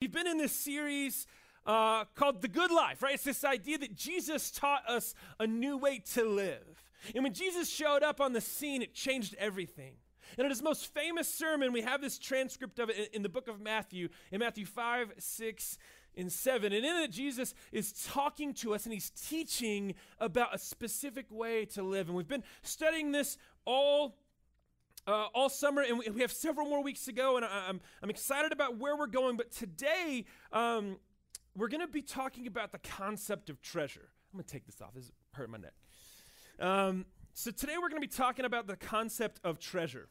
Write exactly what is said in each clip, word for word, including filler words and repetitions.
we've been in this series uh, called The Good Life, right? It's this idea that Jesus taught us a new way to live. And when Jesus showed up on the scene, it changed everything. And in his most famous sermon, we have this transcript of it in, in the book of Matthew, in Matthew five, six, and seven. And in it, Jesus is talking to us and he's teaching about a specific way to live. And we've been studying this all Uh, all summer, and we, we have several more weeks to go, and I, I'm, I'm excited about where we're going, but today, um, we're going to be talking about the concept of treasure. I'm going to take this off. This is hurting my neck. Um, so today, we're going to be talking about the concept of treasure.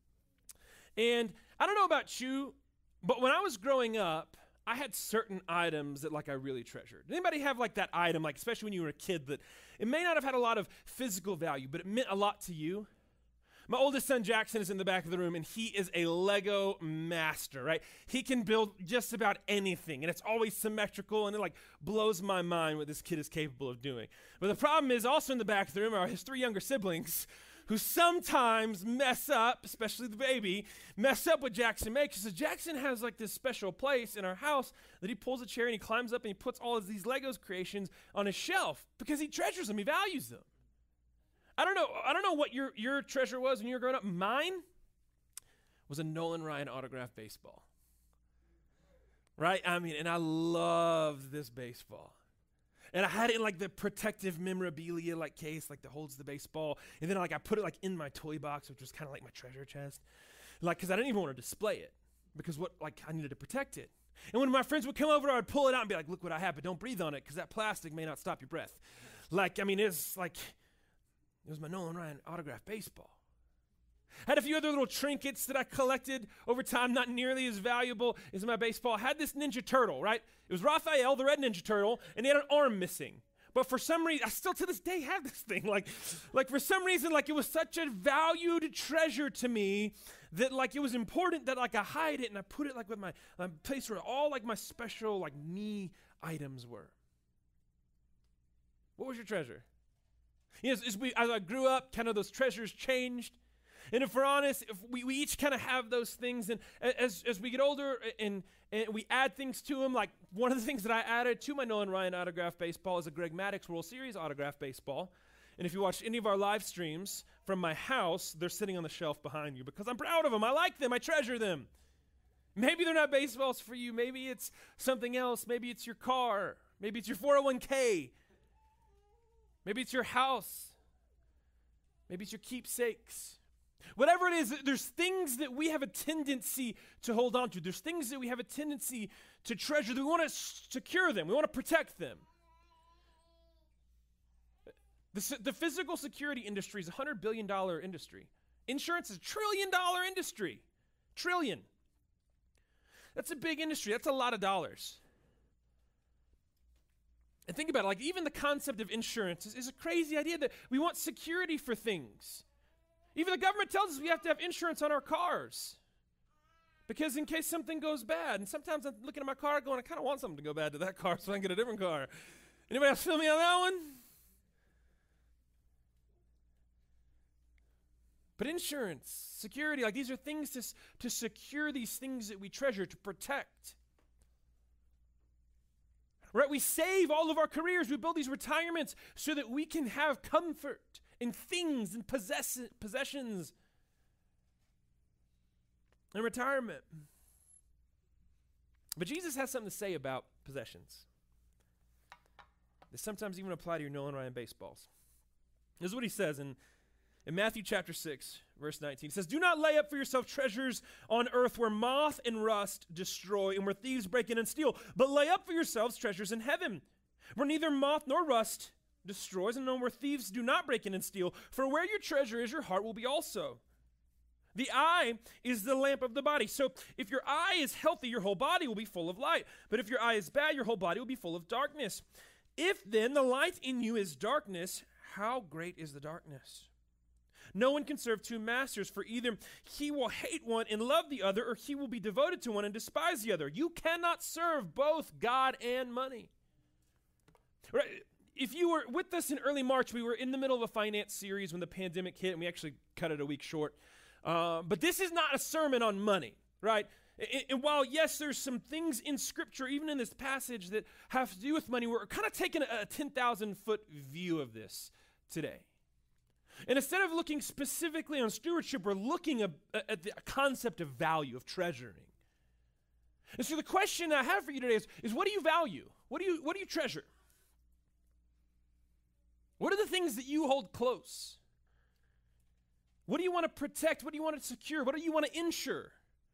And I don't know about you, but when I was growing up, I had certain items that, like, I really treasured. Anybody have, like, that item, like, especially when you were a kid, that it may not have had a lot of physical value, but it meant a lot to you? My oldest son, Jackson, is in the back of the room, and he is a Lego master, right? He can build just about anything, and it's always symmetrical, and it, like, blows my mind what this kid is capable of doing. But the problem is, also in the back of the room are his three younger siblings who sometimes mess up, especially the baby, mess up what Jackson makes. So Jackson has, like, this special place in our house that he pulls a chair, and he climbs up, and he puts all of these Legos creations on his shelf because he treasures them, he values them. I don't know, I don't know what your, your treasure was when you were growing up. Mine was a Nolan Ryan autographed baseball. Right? I mean, and I loved this baseball. And I had it in like the protective memorabilia like case, like that holds the baseball. And then like I put it like in my toy box, which was kind of like my treasure chest. Like, because I didn't even want to display it. Because what, like, I needed to protect it. And when my friends would come over, I would pull it out and be like, look what I have, but don't breathe on it, because that plastic may not stop your breath. Like, I mean, it's like... It was my Nolan Ryan autographed baseball. I had a few other little trinkets that I collected over time, not nearly as valuable as my baseball. I had this Ninja Turtle, right? It was Raphael, the red Ninja Turtle, and he had an arm missing. But for some reason, I still to this day have this thing. Like, like for some reason, like it was such a valued treasure to me that like it was important that like I hide it and I put it like with my um, place where all like my special like me items were. What was your treasure? You know, as, as, we, as I grew up, kind of those treasures changed. And if we're honest, if we, we each kind of have those things. And as, as we get older and, and we add things to them, like one of the things that I added to my Nolan Ryan autographed baseball is a Greg Maddux World Series autographed baseball. And if you watch any of our live streams from my house, they're sitting on the shelf behind you because I'm proud of them. I like them. I treasure them. Maybe they're not baseballs for you. Maybe it's something else. Maybe it's your car. Maybe it's your four oh one k. Maybe it's your house. Maybe it's your keepsakes. Whatever it is, there's things that we have a tendency to hold on to. There's things that we have a tendency to treasure. That we want to secure them. We want to protect them. The, the physical security industry is a one hundred billion dollars industry. Insurance is a trillion dollar industry. Trillion. That's a big industry. That's a lot of dollars. And think about it, like even the concept of insurance is, is a crazy idea that we want security for things. Even the government tells us we have to have insurance on our cars because in case something goes bad. And sometimes I'm looking at my car going, I kind of want something to go bad to that car so I can get a different car. Anybody else feel me on that one? But insurance, security, like these are things to, to secure these things that we treasure, to protect. Right, we save all of our careers. We build these retirements so that we can have comfort in things and possess- possessions and retirement. But Jesus has something to say about possessions. They sometimes even apply to your Nolan Ryan baseballs. This is what he says in, in Matthew chapter six, verse nineteen. He says, do not lay up for yourself treasures on earth where moth and rust destroy and where thieves break in and steal, but lay up for yourselves treasures in heaven where neither moth nor rust destroys and where thieves do not break in and steal. For where your treasure is, your heart will be also. The eye is the lamp of the body. So if your eye is healthy, your whole body will be full of light. But if your eye is bad, your whole body will be full of darkness. If then the light in you is darkness, how great is the darkness? No one can serve two masters, for either he will hate one and love the other, or he will be devoted to one and despise the other. You cannot serve both God and money. Right? If you were with us in early March, we were in the middle of a finance series when the pandemic hit, and we actually cut it a week short. Uh, but this is not a sermon on money, right? And, and while, yes, there's some things in Scripture, even in this passage, that have to do with money, we're kind of taking a, a ten thousand foot view of this today. And instead of looking specifically on stewardship, we're looking at, at the concept of value, of treasuring. And so the question I have for you today is, is what do you value? What do you, what do you treasure? What are the things that you hold close? What do you want to protect? What do you want to secure? What do you want to ensure?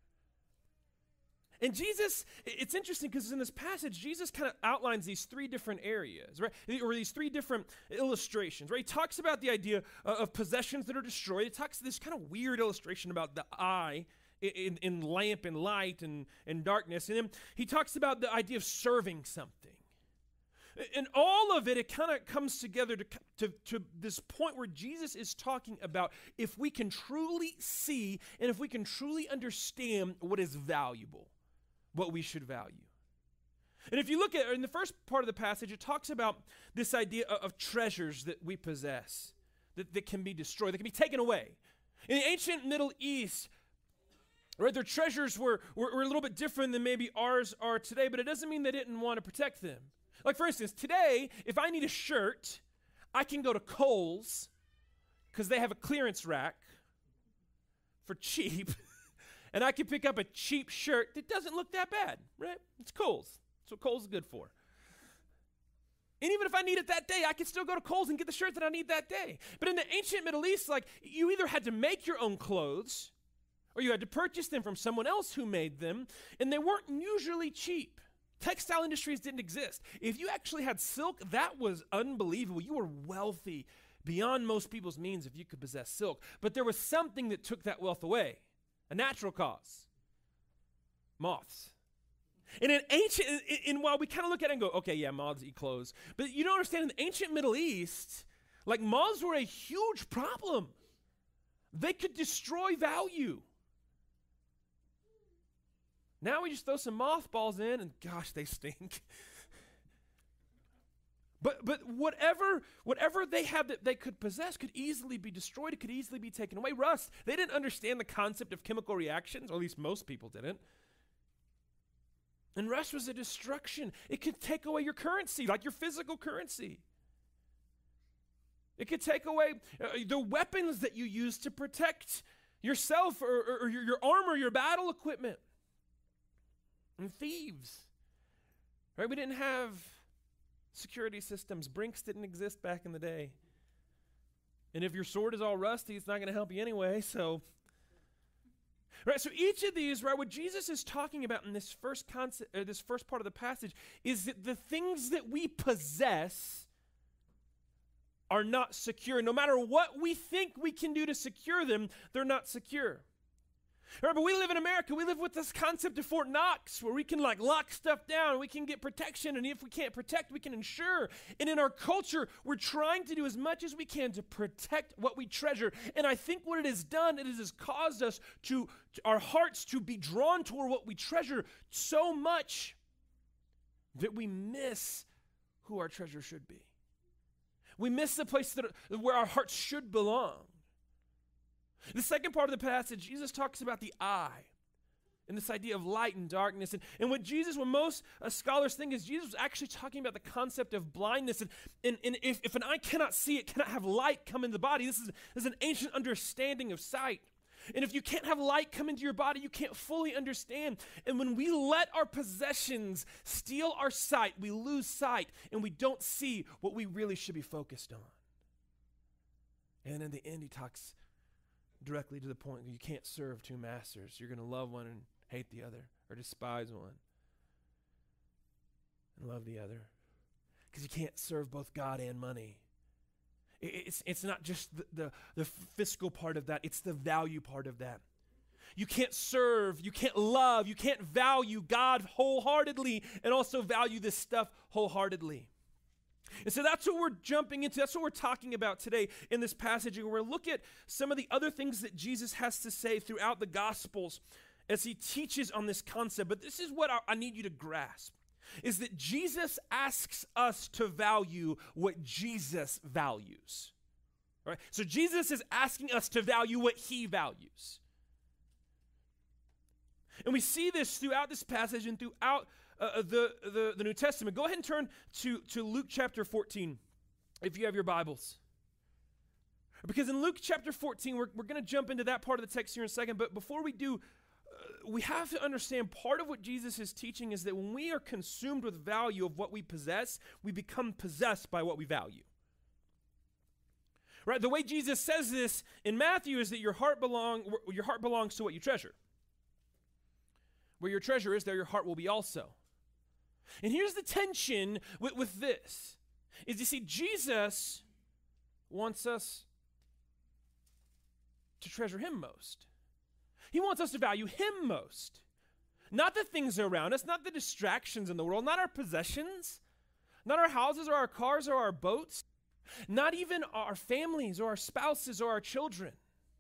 And Jesus, it's interesting because in this passage, Jesus kind of outlines these three different areas, right? Or these three different illustrations, right? He talks about the idea of possessions that are destroyed. He talks this kind of weird illustration about the eye in, in lamp and light and, and darkness. And then he talks about the idea of serving something. And all of it, it kind of comes together to, to, to this point where Jesus is talking about if we can truly see and if we can truly understand what is valuable, what we should value. And if you look at in the first part of the passage, it talks about this idea of, of treasures that we possess, that, that can be destroyed, that can be taken away. In the ancient Middle East, right, their treasures were, were, were a little bit different than maybe ours are today, but it doesn't mean they didn't want to protect them. Like, for instance, today, if I need a shirt, I can go to Kohl's because they have a clearance rack for cheap, and I can pick up a cheap shirt that doesn't look that bad, right? It's Kohl's. That's what Kohl's is good for. And even if I need it that day, I can still go to Kohl's and get the shirt that I need that day. But in the ancient Middle East, like, you either had to make your own clothes or you had to purchase them from someone else who made them, and they weren't usually cheap. Textile industries didn't exist. If you actually had silk, that was unbelievable. You were wealthy beyond most people's means if you could possess silk. But there was something that took that wealth away, a natural cause, moths. And in ancient, and while we kind of look at it and go, okay, yeah, moths eat clothes, but you don't understand, in the ancient Middle East, like, moths were a huge problem. They could destroy value. Now we just throw some mothballs in, and gosh, they stink. But but whatever whatever they had that they could possess could easily be destroyed. It could easily be taken away. Rust, they didn't understand the concept of chemical reactions, or at least most people didn't. And rust was a destruction. It could take away your currency, like your physical currency. It could take away uh, the weapons that you use to protect yourself, or, or, or your, your armor, your battle equipment. And thieves, right? We didn't have security systems. Brinks didn't exist back in the day. And if your sword is all rusty, it's not going to help you anyway, so. Right, so each of these, right, what Jesus is talking about in this first concept, or this first part of the passage, is that the things that we possess are not secure. No matter what we think we can do to secure them, they're not secure. Right, but we live in America. We live with this concept of Fort Knox, where we can like lock stuff down, we can get protection, and if we can't protect, we can insure. And in our culture, we're trying to do as much as we can to protect what we treasure. And I think what it has done, it has caused us to, to our hearts to be drawn toward what we treasure so much that we miss who our treasure should be. We miss the place that where our hearts should belong. The second part of the passage, Jesus talks about the eye and this idea of light and darkness. And, and what Jesus, what most uh, scholars think is Jesus was actually talking about the concept of blindness. And, and, and if, if an eye cannot see, it cannot have light come into the body. This is, this is an ancient understanding of sight. And if you can't have light come into your body, you can't fully understand. And when we let our possessions steal our sight, we lose sight and we don't see what we really should be focused on. And in the end, he talks directly to the point where you can't serve two masters. You're going to love one and hate the other, or despise one and love the other. Because you can't serve both God and money. It's, it's not just the, the, the fiscal part of that, it's the value part of that. You can't serve, you can't love, you can't value God wholeheartedly and also value this stuff wholeheartedly. And so that's what we're jumping into. That's what we're talking about today in this passage. And we're going to look at some of the other things that Jesus has to say throughout the Gospels as he teaches on this concept. But this is what I, I need you to grasp, is that Jesus asks us to value what Jesus values. All right? So Jesus is asking us to value what he values. And we see this throughout this passage and throughout uh, the, the, the New Testament. Go ahead and turn to, to Luke chapter fourteen, if you have your Bibles. Because in Luke chapter fourteen, we're, we're going to jump into that part of the text here in a second. But before we do, uh, we have to understand part of what Jesus is teaching is that when we are consumed with value of what we possess, we become possessed by what we value. Right? The way Jesus says this in Matthew is that your heart belong your heart belongs to what you treasure. Where your treasure is, there your heart will be also. And here's the tension with, with this, is you see, Jesus wants us to treasure him most. He wants us to value him most. Not the things around us, not the distractions in the world, not our possessions, not our houses or our cars or our boats, not even our families or our spouses or our children.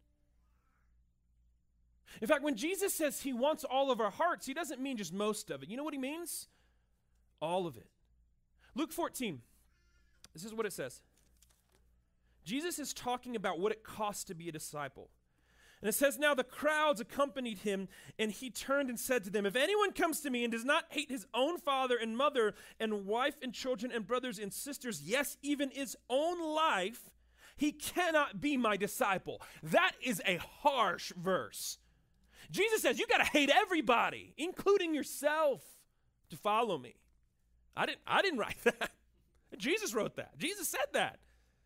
In fact, when Jesus says he wants all of our hearts, he doesn't mean just most of it. You know what he means? All of it. Luke fourteen, this is what it says. Jesus is talking about what it costs to be a disciple. And it says, now the crowds accompanied him, and he turned and said to them, if anyone comes to me and does not hate his own father and mother and wife and children and brothers and sisters, yes, even his own life, he cannot be my disciple. That is a harsh verse. Jesus says, you got to hate everybody, including yourself, to follow me. I didn't, I didn't write that. Jesus wrote that. Jesus said that.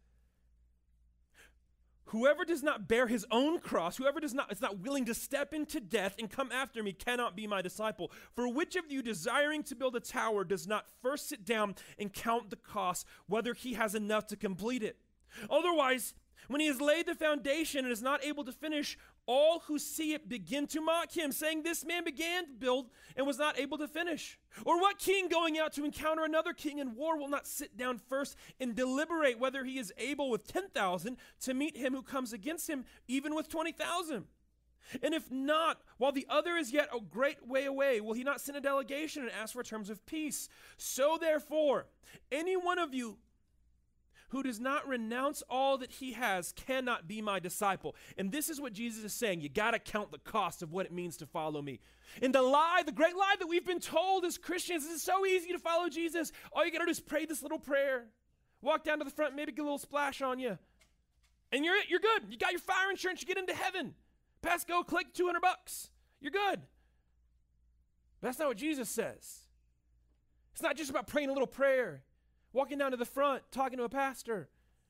Whoever does not bear his own cross, whoever does not is not willing to step into death and come after me cannot be my disciple. For which of you desiring to build a tower does not first sit down and count the cost, whether he has enough to complete it? Otherwise, when he has laid the foundation and is not able to finish, all who see it begin to mock him, saying, this man began to build and was not able to finish. Or what king going out to encounter another king in war will not sit down first and deliberate whether he is able with ten thousand to meet him who comes against him, even with twenty thousand? And if not, while the other is yet a great way away, will he not send a delegation and ask for terms of peace? So therefore, any one of you who does not renounce all that he has cannot be my disciple. And this is what Jesus is saying. You got to count the cost of what it means to follow me. And the lie, the great lie that we've been told as Christians, is it's so easy to follow Jesus. All you got to do is pray this little prayer. Walk down to the front, maybe get a little splash on you. And you're you're good. You got your fire insurance, you get into heaven. Pass go, click two hundred bucks. You're good. But that's not what Jesus says. It's not just about praying a little prayer. Walking down to the front, talking to a pastor.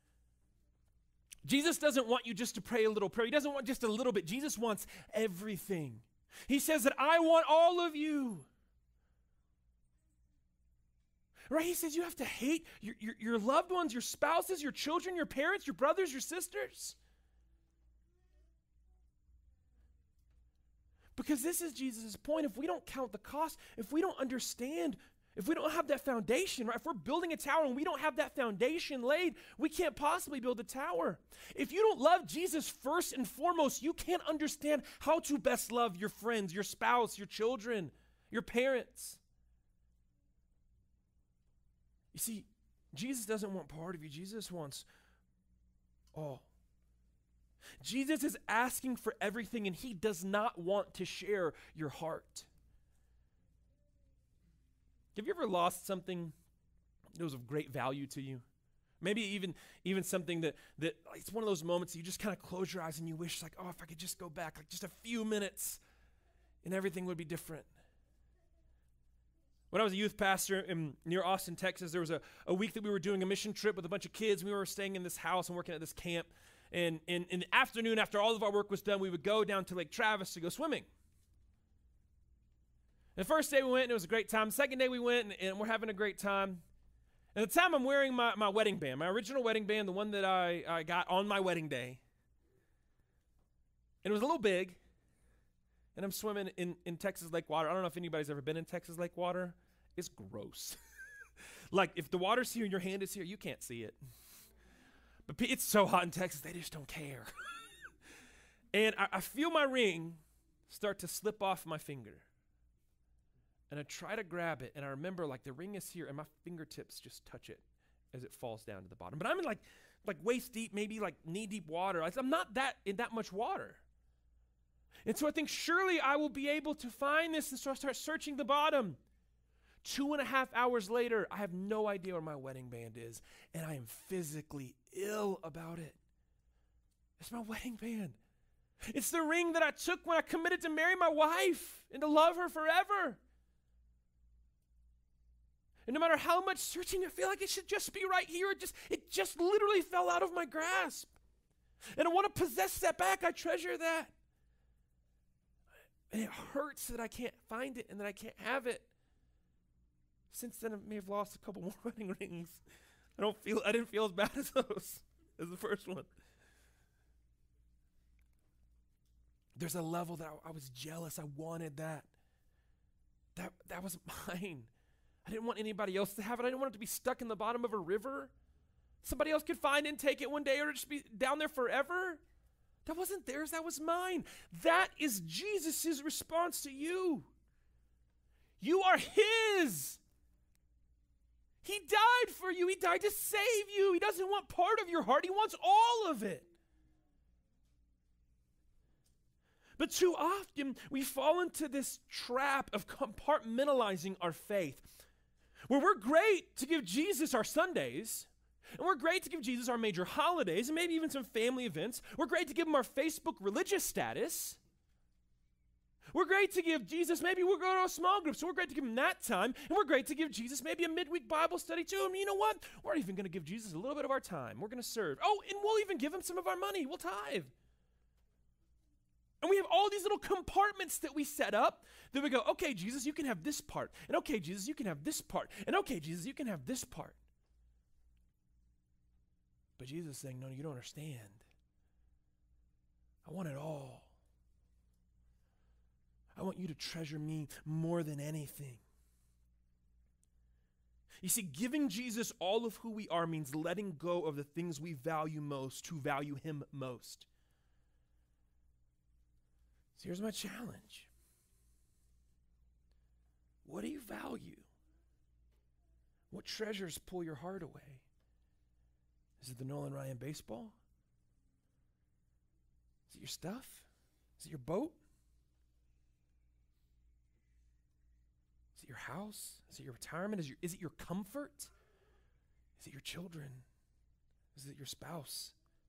Jesus doesn't want you just to pray a little prayer. He doesn't want just a little bit. Jesus wants everything. He says that I want all of you. Right? He says you have to hate your, your, your loved ones, your spouses, your children, your parents, your brothers, your sisters. Because this is Jesus' point. If we don't count the cost, if we don't understand, if we don't have that foundation, right? If we're building a tower and we don't have that foundation laid, we can't possibly build a tower. If you don't love Jesus first and foremost, you can't understand how to best love your friends, your spouse, your children, your parents. You see, Jesus doesn't want part of you. Jesus wants all. Jesus is asking for everything, and he does not want to share your heart. Have you ever lost something that was of great value to you? Maybe even, even something that, that it's one of those moments that you just kind of close your eyes and you wish, like, oh, if I could just go back, like just a few minutes, and everything would be different. When I was a youth pastor in near Austin, Texas, there was a, a week that we were doing a mission trip with a bunch of kids. We were staying in this house and working at this camp. And in, in the afternoon, after all of our work was done, we would go down to Lake Travis to go swimming. The first day we went, and it was a great time. The second day we went, and, and we're having a great time. And at the time, I'm wearing my, my wedding band, my original wedding band, the one that I, I got on my wedding day. And it was a little big. And I'm swimming in, in Texas Lake water. I don't know if anybody's ever been in Texas Lake water. It's gross. Like, if the water's here and your hand is here, you can't see it. But it's so hot in Texas, they just don't care. And I, I feel my ring start to slip off my finger. And I try to grab it, and I remember, like, the ring is here, and my fingertips just touch it as it falls down to the bottom. But I'm in, like, like waist deep, maybe, like, knee-deep water. Like, I'm not that in that much water. And so I think surely I will be able to find this. And so I start searching the bottom. Two and a half hours later, I have no idea where my wedding band is. And I am physically ill about it. It's my wedding band. It's the ring that I took when I committed to marry my wife and to love her forever. And no matter how much searching, I feel like it should just be right here. It just, it just literally fell out of my grasp. And I want to possess that back. I treasure that. And it hurts that I can't find it and that I can't have it. Since then, I may have lost a couple more wedding rings. I don't feel, I didn't feel as bad as those, as the first one. There's a level that I, I was jealous. I wanted that. That, that was mine. I didn't want anybody else to have it. I didn't want it to be stuck in the bottom of a river. Somebody else could find it and take it one day or just be down there forever. That wasn't theirs. That was mine. That is Jesus' response to you. You are his. He died for you. He died to save you. He doesn't want part of your heart. He wants all of it. But too often, we fall into this trap of compartmentalizing our faith, where we're great to give Jesus our Sundays, and we're great to give Jesus our major holidays, and maybe even some family events. We're great to give him our Facebook religious status. We're great to give Jesus, maybe we'll go to a small group, so we're great to give him that time, and we're great to give Jesus maybe a midweek Bible study too. And you know what? We're even going to give Jesus a little bit of our time. We're going to serve. Oh, and we'll even give him some of our money. We'll tithe. And we have all these little compartments that we set up that we go, okay, Jesus, you can have this part. And okay, Jesus, you can have this part. And okay, Jesus, you can have this part. But Jesus is saying, no, you don't understand. I want it all. I want you to treasure me more than anything. You see, giving Jesus all of who we are means letting go of the things we value most to value him most. So here's my challenge. What do you value? What treasures pull your heart away? Is it the Nolan Ryan baseball? Is it your stuff? Is it your boat? Is it your house? Is it your retirement? Is, your, is it your comfort? Is it your children? Is it your spouse?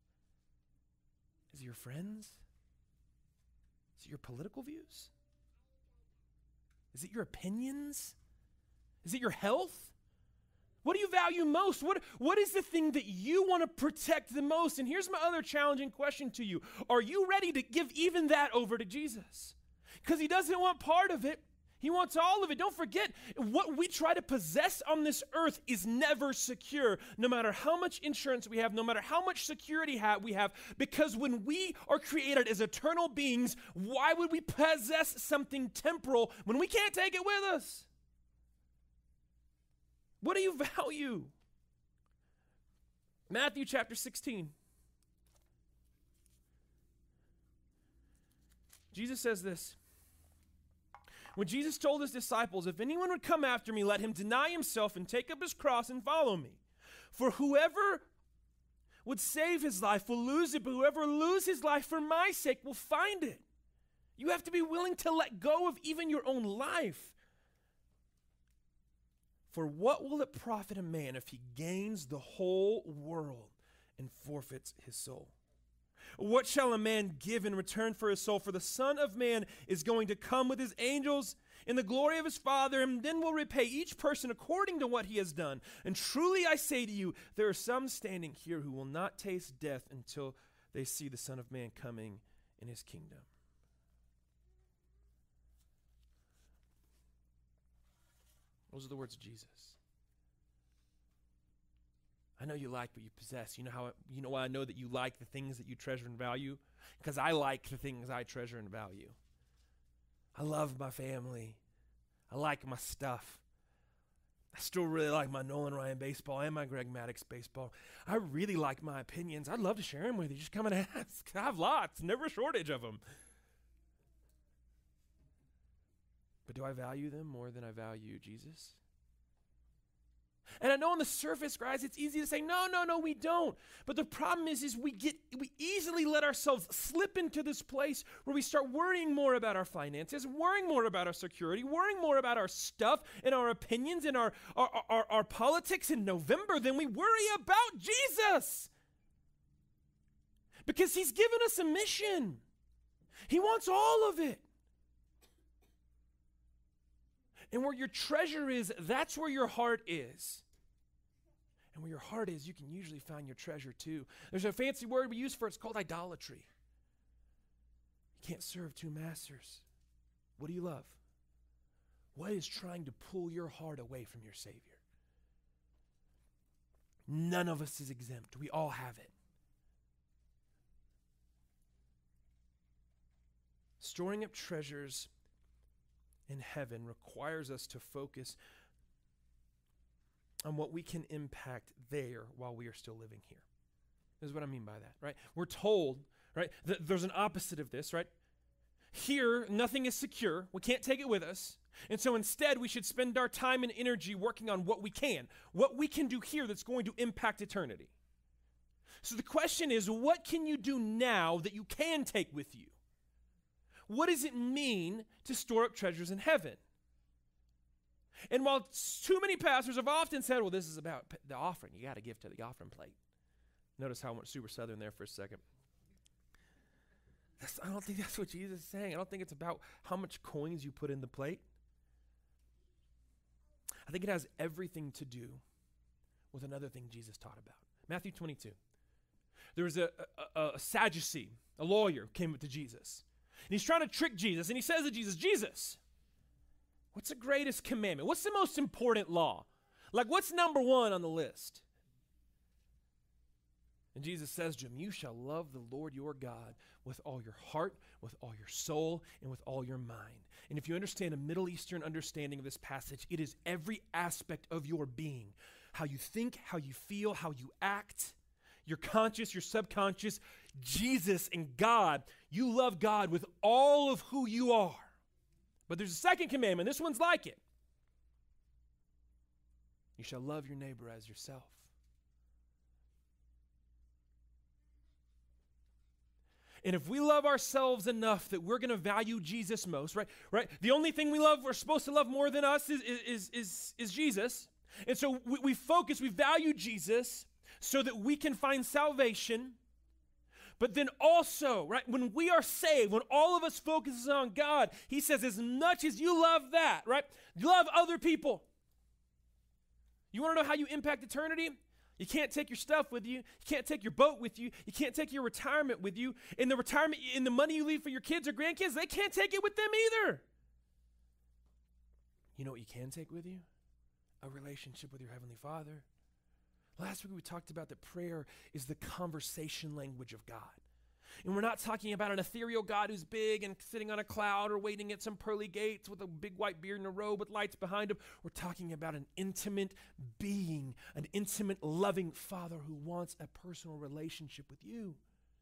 Is it your friends? Is it your political views? Is it your opinions? Is it your health? What do you value most? What, what is the thing that you want to protect the most? And here's my other challenging question to you. Are you ready to give even that over to Jesus? Because he doesn't want part of it. He wants all of it. Don't forget, what we try to possess on this earth is never secure, no matter how much insurance we have, no matter how much security ha- we have, because when we are created as eternal beings, why would we possess something temporal when we can't take it with us? What do you value? Matthew chapter sixteen. Jesus says this. When Jesus told his disciples, if anyone would come after me, let him deny himself and take up his cross and follow me. For whoever would save his life will lose it, but whoever loses his life for my sake will find it. You have to be willing to let go of even your own life. For what will it profit a man if he gains the whole world and forfeits his soul? What shall a man give in return for his soul? For the Son of Man is going to come with his angels in the glory of his Father, and then will repay each person according to what he has done. And truly I say to you, there are some standing here who will not taste death until they see the Son of Man coming in his kingdom. Those are the words of Jesus. I know you like what you possess. You know how? You know why I know that you like the things that you treasure and value? Because I like the things I treasure and value. I love my family. I like my stuff. I still really like my Nolan Ryan baseball and my Greg Maddux baseball. I really like my opinions. I'd love to share them with you. Just come and ask. I have lots, never a shortage of them. But do I value them more than I value Jesus? And I know on the surface, guys, it's easy to say, no, no, no, we don't. But the problem is, is we get we easily let ourselves slip into this place where we start worrying more about our finances, worrying more about our security, worrying more about our stuff and our opinions and our, our, our, our politics in November than we worry about Jesus. Because he's given us a mission. He wants all of it. And where your treasure is, that's where your heart is. And where your heart is, you can usually find your treasure too. There's a fancy word we use for it. It's called idolatry. You can't serve two masters. What do you love? What is trying to pull your heart away from your Savior? None of us is exempt. We all have it. Storing up treasures in heaven requires us to focus on what we can impact there while we are still living here. This is what I mean by that, right? We're told, right, that there's an opposite of this, right? Here, nothing is secure. We can't take it with us. And so instead, we should spend our time and energy working on what we can, what we can do here that's going to impact eternity. So the question is, what can you do now that you can take with you? What does it mean to store up treasures in heaven? And while too many pastors have often said, well, this is about the offering. You got to give to the offering plate. Notice how I went super southern there for a second. That's, I don't think that's what Jesus is saying. I don't think it's about how much coins you put in the plate. I think it has everything to do with another thing Jesus taught about. Matthew twenty-two. There was a, a, a Sadducee, a lawyer, came up to Jesus. And he's trying to trick Jesus. And he says to Jesus, Jesus, what's the greatest commandment? What's the most important law? Like, what's number one on the list? And Jesus says to him, you shall love the Lord your God with all your heart, with all your soul, and with all your mind. And if you understand a Middle Eastern understanding of this passage, it is every aspect of your being. How you think, how you feel, how you act, your conscious, your subconscious. Jesus and God, you love God with all of who you are. But there's a second commandment. This one's like it. You shall love your neighbor as yourself. And if we love ourselves enough that we're going to value Jesus most, right? Right? The only thing we love, we're supposed to love more than us is, is, is, is Jesus. And so we, we focus, we value Jesus so that we can find salvation. But then also, right, when we are saved, when all of us focuses on God, he says, as much as you love that, right, love other people. You want to know how you impact eternity? You can't take your stuff with you. You can't take your boat with you. You can't take your retirement with you. And the retirement, and the money you leave for your kids or grandkids, they can't take it with them either. You know what you can take with you? A relationship with your Heavenly Father. Last week we talked about that prayer is the conversation language of God. And we're not talking about an ethereal God who's big and sitting on a cloud or waiting at some pearly gates with a big white beard and a robe with lights behind him. We're talking about an intimate being, an intimate, loving Father who wants a personal relationship with you.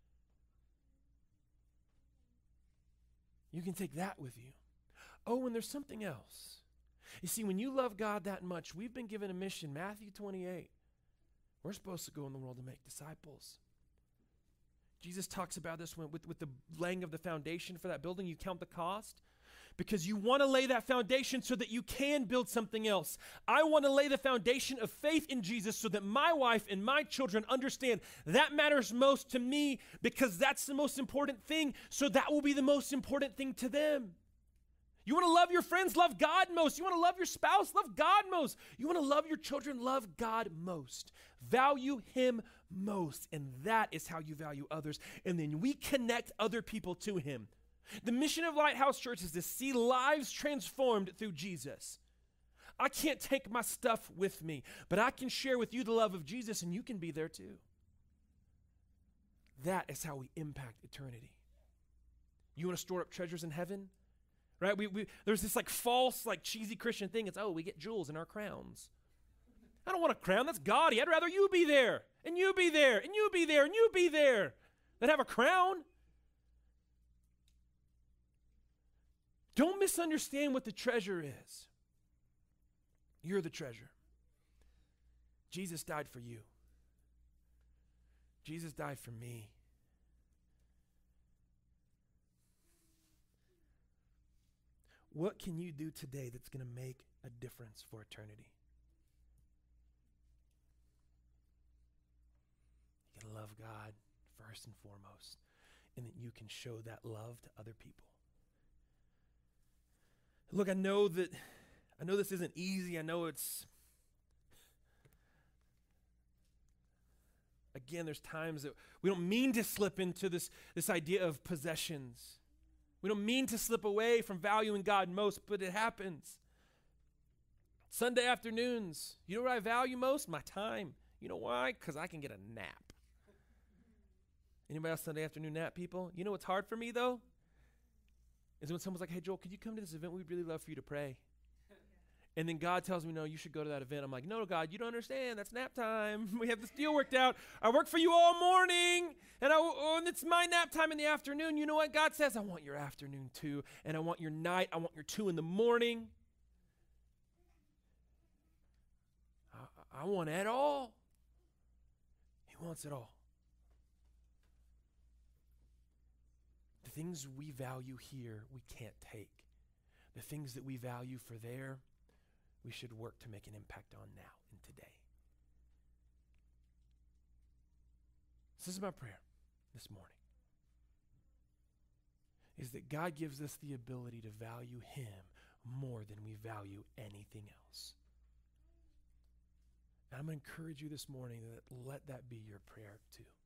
You can take that with you. Oh, and there's something else. You see, when you love God that much, we've been given a mission, Matthew twenty-eight. We're supposed to go in the world and make disciples. Jesus talks about this when, with, with the laying of the foundation for that building. You count the cost because you want to lay that foundation so that you can build something else. I want to lay the foundation of faith in Jesus so that my wife and my children understand that matters most to me because that's the most important thing. So that will be the most important thing to them. You want to love your friends, love God most. You want to love your spouse, love God most. You want to love your children, love God most. Value him most. And that is how you value others. And then we connect other people to him. The mission of Lighthouse Church is to see lives transformed through Jesus. I can't take my stuff with me, but I can share with you the love of Jesus and you can be there too. That is how we impact eternity. You want to store up treasures in heaven? Right? We, we, there's this like false, like cheesy Christian thing. It's, oh, we get jewels in our crowns. I don't want a crown. That's gaudy. I'd rather you be there, and you be there, and you be there, and you be there than have a crown. Don't misunderstand what the treasure is. You're the treasure. Jesus died for you. Jesus died for me. What can you do today that's going to make a difference for eternity? You can love God first and foremost, and that you can show that love to other people. Look, I know that, I know this isn't easy. I know it's, again, there's times that we don't mean to slip into this, this idea of possessions. We don't mean to slip away from valuing God most, but it happens. Sunday afternoons, you know what I value most? My time. You know why? Because I can get a nap. Anybody else Sunday afternoon nap people? You know what's hard for me though? Is when someone's like, hey Joel, could you come to this event? We'd really love for you to pray. And then God tells me, no, you should go to that event. I'm like, no, God, you don't understand. That's nap time. We have this deal worked out. I work for you all morning, and, I, oh, and it's my nap time in the afternoon. You know what God says? I want your afternoon too, and I want your night. I want your two in the morning. I, I want it all. He wants it all. The things we value here, we can't take. The things that we value for there, we should work to make an impact on now and today. So this is my prayer this morning, is that God gives us the ability to value him more than we value anything else. And I'm going to encourage you this morning that let that be your prayer too.